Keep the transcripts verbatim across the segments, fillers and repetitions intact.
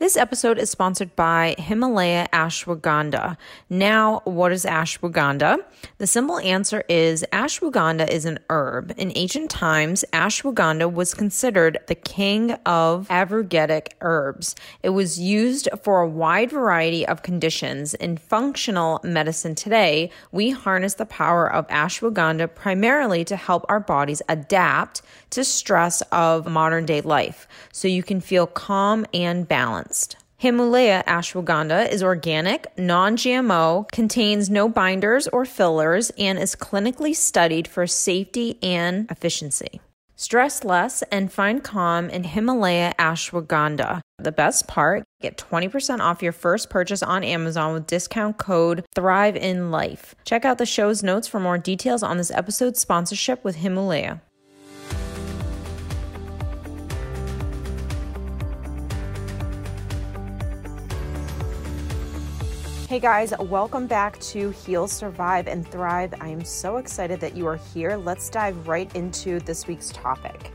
This episode is sponsored by Himalaya Ashwagandha. Now, what is ashwagandha? The simple answer is ashwagandha is an herb. In ancient times, ashwagandha was considered the king of Ayurvedic herbs. It was used for a wide variety of conditions. In functional medicine today, we harness the power of ashwagandha primarily to help our bodies adapt to stress of modern day life, so you can feel calm and balanced. Himalaya Ashwagandha is organic, non-G M O, contains no binders or fillers, and is clinically studied for safety and efficiency. Stress less and find calm in Himalaya Ashwagandha. The best part, get twenty percent off your first purchase on Amazon with discount code Thrive in Life. Check out the show's notes for more details on this episode's sponsorship with Himalaya. Hey guys, welcome back to Heal, Survive, and Thrive. I am so excited that you are here. Let's dive right into this week's topic.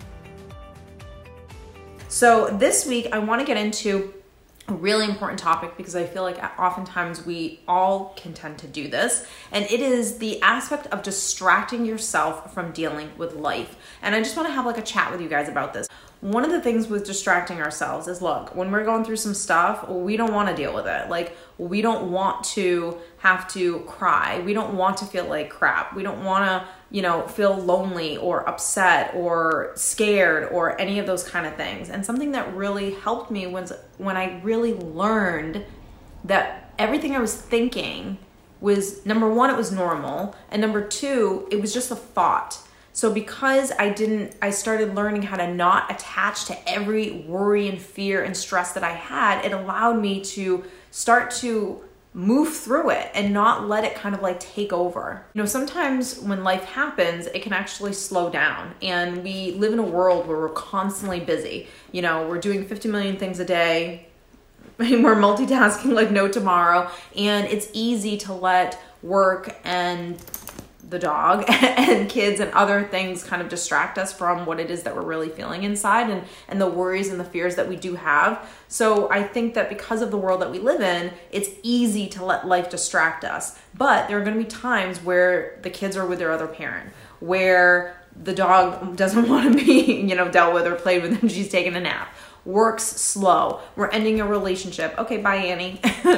So this week, I want to get into a really important topic because I feel like oftentimes we all can tend to do this, and it is the aspect of distracting yourself from dealing with life. And I just want to have like a chat with you guys about this. One of the things with distracting ourselves is, look, when we're going through some stuff, we don't want to deal with it. Like, we don't want to have to cry. We don't want to feel like crap. We don't want to, you know, feel lonely or upset or scared or any of those kind of things. And something that really helped me was when I really learned that everything I was thinking was, number one, it was normal. And number two, it was just a thought. So because I didn't, I started learning how to not attach to every worry and fear and stress that I had, it allowed me to start to move through it and not let it kind of like take over. You know, sometimes when life happens, it can actually slow down, and we live in a world where we're constantly busy. You know, we're doing fifty million things a day. We're multitasking like no tomorrow, and it's easy to let work and the dog and kids and other things kind of distract us from what it is that we're really feeling inside, and, and the worries and the fears that we do have. So I think that because of the world that we live in, it's easy to let life distract us. But there are going to be times where the kids are with their other parent, where the dog doesn't want to be, you know, dealt with or played with, and she's taking a nap. Work's slow. We're ending a relationship. Okay, bye, Annie.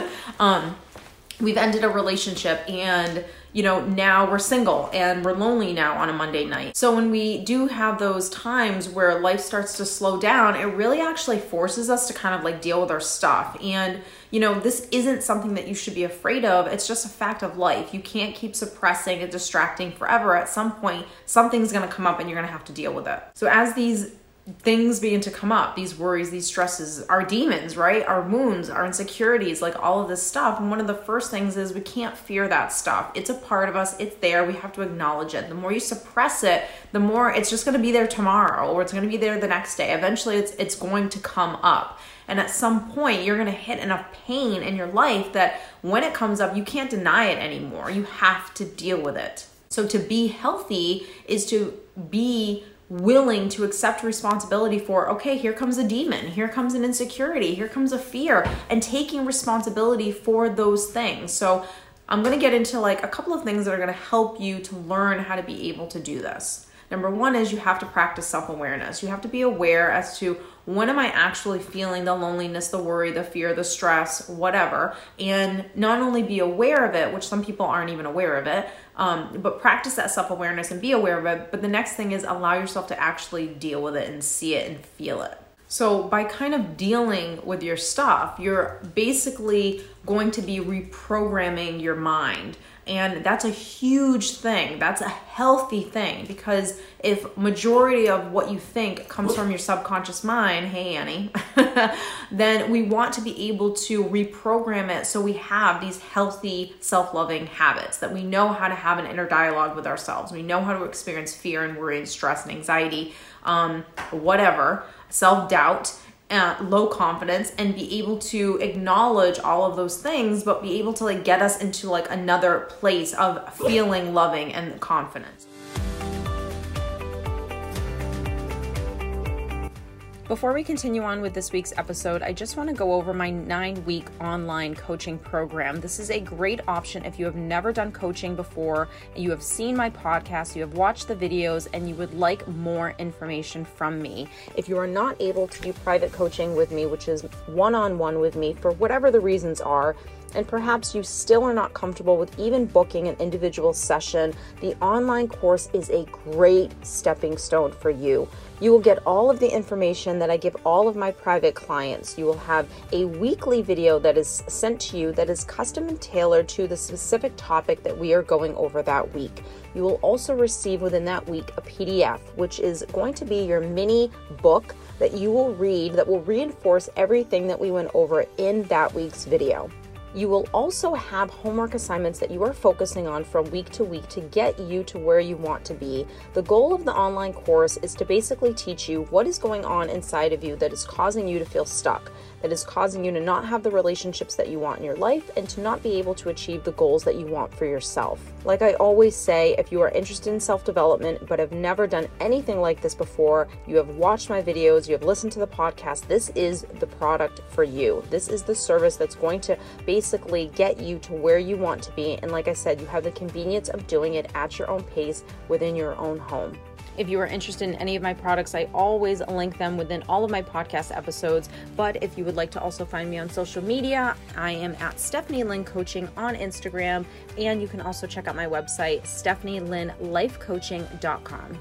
um, we've ended a relationship, and you know, now we're single and we're lonely now on a Monday night. So when we do have those times where life starts to slow down, it really actually forces us to kind of like deal with our stuff. And, you know, this isn't something that you should be afraid of. It's just a fact of life. You can't keep suppressing and distracting forever. At some point, something's going to come up and you're going to have to deal with it. So as these things begin to come up, these worries, these stresses, our demons, right? Our wounds, our insecurities, like all of this stuff. And one of the first things is we can't fear that stuff. It's a part of us. It's there. We have to acknowledge it. The more you suppress it, the more it's just going to be there tomorrow, or it's going to be there the next day. Eventually it's, it's going to come up. And at some point you're going to hit enough pain in your life that when it comes up, you can't deny it anymore. You have to deal with it. So to be healthy is to be willing to accept responsibility for, okay, here comes a demon, here comes an insecurity, here comes a fear, and taking responsibility for those things. So I'm going to get into like a couple of things that are going to help you to learn how to be able to do this. Number one is you have to practice self-awareness. You have to be aware as to, when am I actually feeling the loneliness, the worry, the fear, the stress, whatever, and not only be aware of it, which some people aren't even aware of it, um, but practice that self-awareness and be aware of it. But the next thing is allow yourself to actually deal with it and see it and feel it. So by kind of dealing with your stuff, you're basically going to be reprogramming your mind. And that's a huge thing. That's a healthy thing, because if majority of what you think comes from your subconscious mind, hey Annie, then we want to be able to reprogram it so we have these healthy, self-loving habits, that we know how to have an inner dialogue with ourselves. We know how to experience fear and worry and stress and anxiety, um, whatever, self-doubt, Uh, low confidence, and be able to acknowledge all of those things, but be able to like get us into like another place of feeling loving and confidence. Before we continue on with this week's episode, I just want to go over my nine-week online coaching program. This is a great option if you have never done coaching before, you have seen my podcast, you have watched the videos, and you would like more information from me. If you are not able to do private coaching with me, which is one-on-one with me for whatever the reasons are, and perhaps you still are not comfortable with even booking an individual session, the online course is a great stepping stone for you. You will get all of the information that I give all of my private clients. You will have a weekly video that is sent to you that is custom and tailored to the specific topic that we are going over that week. You will also receive within that week a P D F, which is going to be your mini book that you will read that will reinforce everything that we went over in that week's video. You will also have homework assignments that you are focusing on from week to week to get you to where you want to be. The goal of the online course is to basically teach you what is going on inside of you that is causing you to feel stuck, that is causing you to not have the relationships that you want in your life and to not be able to achieve the goals that you want for yourself. Like I always say, if you are interested in self-development but have never done anything like this before, you have watched my videos, you have listened to the podcast, this is the product for you. This is the service that's going to basically get you to where you want to be. And like I said, you have the convenience of doing it at your own pace within your own home. If you are interested in any of my products, I always link them within all of my podcast episodes. But if you would like to also find me on social media, I am at Stephanie Lynn Coaching on Instagram. And you can also check out my website, stephanie lynn life coaching dot com.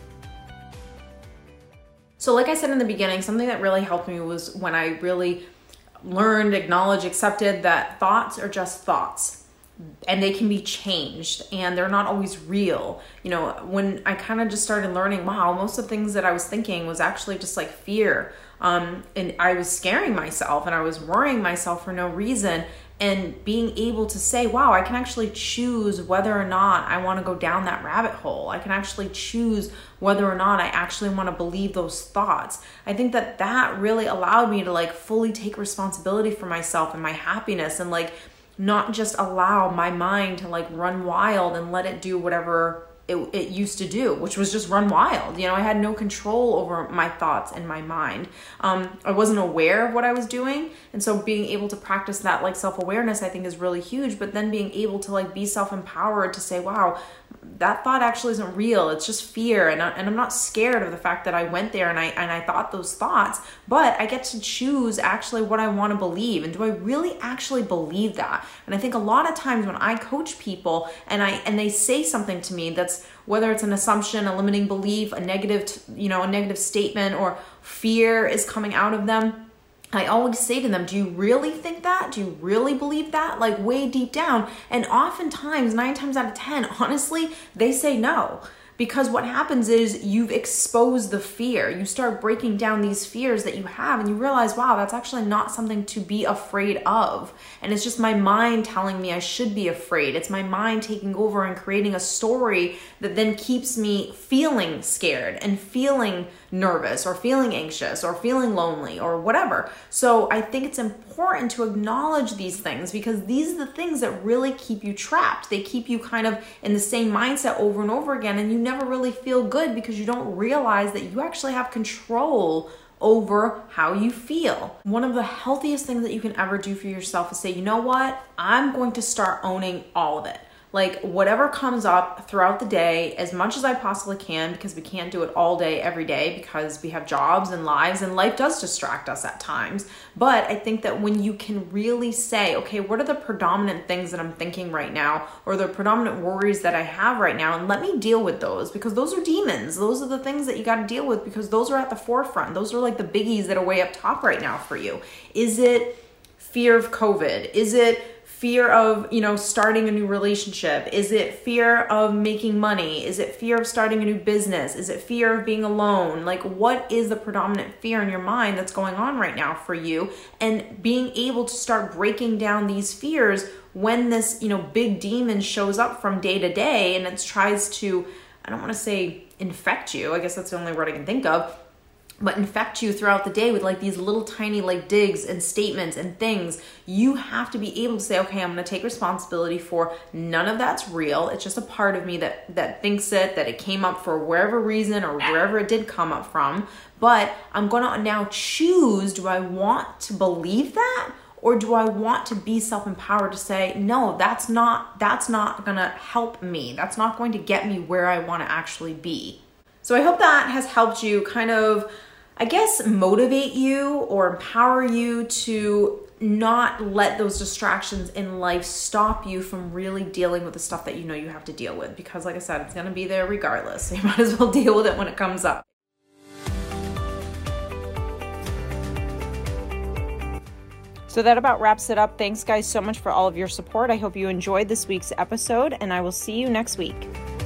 So like I said in the beginning, something that really helped me was when I really learned, acknowledged, accepted that thoughts are just thoughts. And they can be changed and they're not always real. You know, when I kind of just started learning, wow, most of the things that I was thinking was actually just like fear. Um, and I was scaring myself and I was worrying myself for no reason. And being able to say, wow, I can actually choose whether or not I want to go down that rabbit hole. I can actually choose whether or not I actually want to believe those thoughts. I think that that really allowed me to like fully take responsibility for myself and my happiness and like not just allow my mind to like run wild and let it do whatever it, it used to do, which was just run wild. You know, I had no control over my thoughts and my mind. Um, I wasn't aware of what I was doing. And so being able to practice that like self-awareness, I think is really huge. But then being able to like be self-empowered to say, wow, that thought actually isn't real. It's just fear. And, I, and I'm not scared of the fact that I went there and I and I thought those thoughts, but I get to choose actually what I want to believe. And do I really actually believe that? And I think a lot of times when I coach people and I and they say something to me that's, whether it's an assumption, a limiting belief, a negative, you know, a negative statement, or fear is coming out of them, I always say to them, do you really think that? Do you really believe that? Like way deep down. And oftentimes, nine times out of ten, honestly, they say no. Because what happens is you've exposed the fear. You start breaking down these fears that you have and you realize, wow, that's actually not something to be afraid of. And it's just my mind telling me I should be afraid. It's my mind taking over and creating a story that then keeps me feeling scared and feeling nervous or feeling anxious or feeling lonely or whatever. So I think it's important to acknowledge these things because these are the things that really keep you trapped. They keep you kind of in the same mindset over and over again, and you never really feel good because you don't realize that you actually have control over how you feel. One of the healthiest things that you can ever do for yourself is say, you know what? I'm going to start owning all of it. Like whatever comes up throughout the day, as much as I possibly can, because we can't do it all day, every day, because we have jobs and lives and life does distract us at times. But I think that when you can really say, okay, what are the predominant things that I'm thinking right now, or the predominant worries that I have right now, and let me deal with those, because those are demons. Those are the things that you got to deal with because those are at the forefront. Those are like the biggies that are way up top right now for you. Is it fear of COVID? Is it fear of, you know, starting a new relationship? Is it fear of making money? Is it fear of starting a new business? Is it fear of being alone? Like, what is the predominant fear in your mind that's going on right now for you? And being able to start breaking down these fears when this, you know, big demon shows up from day to day and it tries to, I don't want to say infect you, I guess that's the only word I can think of, but infect you throughout the day with like these little tiny like digs and statements and things, you have to be able to say, okay, I'm going to take responsibility for none of that's real. It's just a part of me that, that thinks it, that it came up for wherever reason or wherever it did come up from. But I'm going to now choose, do I want to believe that? Or do I want to be self-empowered to say, no, that's not, that's not going to help me. That's not going to get me where I want to actually be. So I hope that has helped you kind of, I guess, motivate you or empower you to not let those distractions in life stop you from really dealing with the stuff that you know you have to deal with. Because like I said, it's going to be there regardless. So you might as well deal with it when it comes up. So that about wraps it up. Thanks guys so much for all of your support. I hope you enjoyed this week's episode, and I will see you next week.